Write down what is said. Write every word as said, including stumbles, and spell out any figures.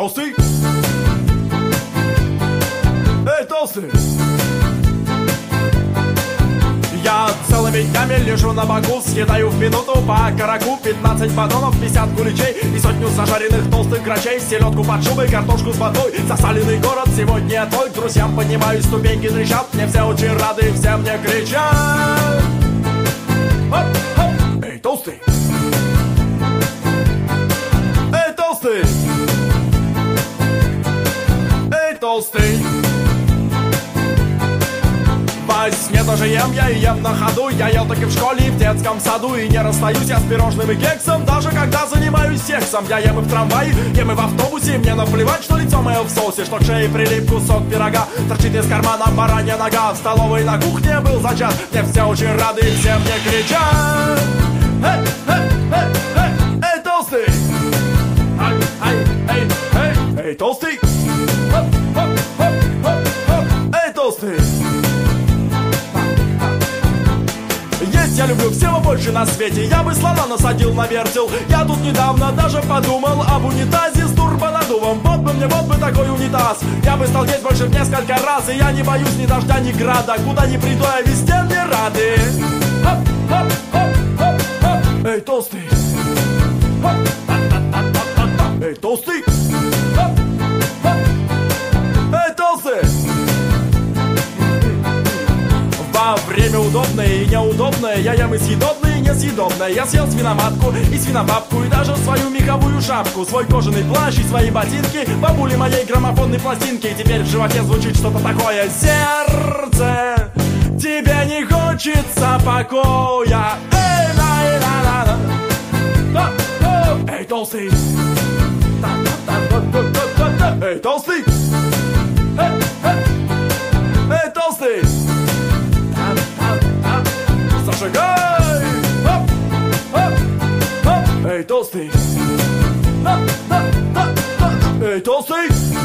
толстый! Эй, толстый! Я целыми днями лежу на боку, съедаю в минуту по караку пятнадцать батонов, пятьдесят куличей и сотню зажаренных толстых грачей, селедку под шубой, картошку с водой, засаленный город сегодня твой. К друзьям поднимаюсь, ступеньки трещат, мне все очень рады, все мне кричат. Хоп, хоп. Эй, толстый! Эй, толстый! Эй, толстый! Во сне тоже ем я и ем на ходу. Я ел так и в школе, и в детском саду. И не расстаюсь я с пирожным и кексом, даже когда занимаюсь сексом. Я ем и в трамвае, ем и в автобусе. Мне наплевать, что лицо мое в соусе, что к шее прилип кусок пирога, торчит из кармана баранья нога. В столовой на кухне был зачат, мне все очень рады и все мне кричат. Эй, эй, эй, эй, эй, толстый! Ай, ай, эй, эй, эй, толстый! Хоп, хоп, хоп, хоп, хоп. Эй, толстый! Есть я люблю всего больше на свете. Я бы слона насадил на вертел. Я тут недавно даже подумал об унитазе с турбонаддувом. Вот бы мне, вот бы такой унитаз. Я бы стал есть больше в несколько раз. И я не боюсь ни дождя, ни града. Куда ни приду, я везде мне рады. Хоп, хоп, хоп, хоп, хоп. Эй, толстый! Хоп, эй, толстый! Хоп, хоп. Эй, толстый! Во время удобное и неудобное я ем и съедобное, и несъедобное. Я съел свиноматку и свинобабку, и даже свою меховую шапку, свой кожаный плащ и свои ботинки, бабули моей граммофонной пластинки. И теперь в животе звучит что-то такое: сердце, тебе не хочется покоя. Эй, ла, ла, ла, ла. Эй, толстый! Эй, толстый! Эй, эй, эй, толстый! Зажигай! Хоп, хоп, хоп. Эй, толстый! Эй, толстый!